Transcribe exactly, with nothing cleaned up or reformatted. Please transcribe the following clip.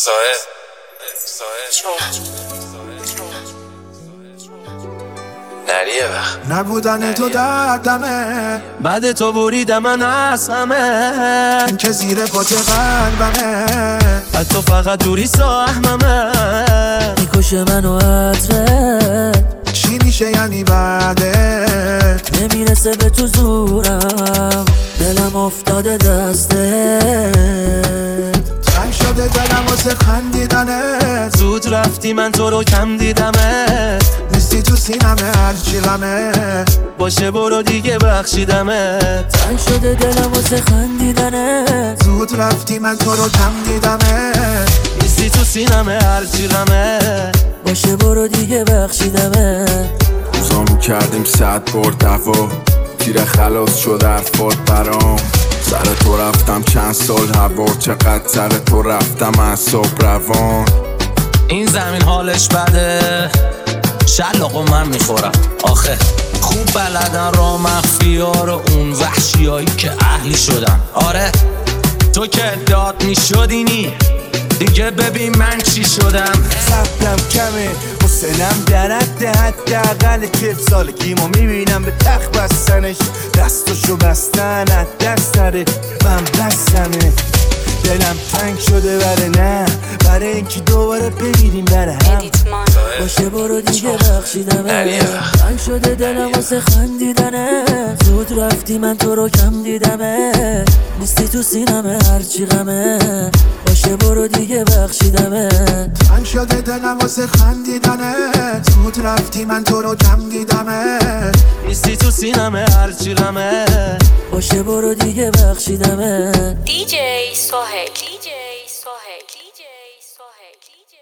سایه سایه نریه وقت نبودن تو دردمه، بعد تو بریدم من از همه، این که زیر پات قلبمه، از تو فقط دوری ساهممه، میکشه منو عطرت، چی میشه یعنی بعدت؟ نمیرسه به تو زورم، دلم افتاده دستت، تنگ شده دلم واسه خندیدنت، زود رفتی من تو رو کم دیدمت، نیستی تو سینمه هرچی غمه، باشه برو دیگه بخشیدمت، تنگ شده دلم واسه خندیدنت، زود رفتی من تو رو کم دیدمت، نیستی تو سینمه هرچی غمه، باشه برو دیگه بخشیدمت. روزامو کردیم صد بار دوا، تیر خلاص شد حرفات برام، سر تو رفتم چند سال هوا، چقدر سر تو رفتم اعصاب روان. این زمین حالش بده، شلاقو من میخورم آخه، خوب بلدن را مخفیا رو اون وحشی هایی که اهلی شدن. آره تو که داد میشدینی دیگه، ببین من چی شدم. صبرم کمه، حسنم درده، حداقل چهل سالگیمو میبینم به تخت بستنش، دستشو بستن از دست نره، من بستمه، دلم تنگ شده بره نه، برای اینکه دوباره بگیریم بره هم، باشه برو دیگه بخشیدمت، تنگ شده دلم واسه خندیدنت، زود رفتی من تو رو کم دیدمت، نیستی تو سینمه هرچی غمه، باشه برو دیگه بخشیدمت، تنگ شده دلم واسه خندیدنت، زود رفتی من تو رو کم دیدمت، نیستی تو سینمه هرچی غمه، باشه برو دیگه بخشیدمت. دی جی ساهل دی جی ساهل دی جی ساهل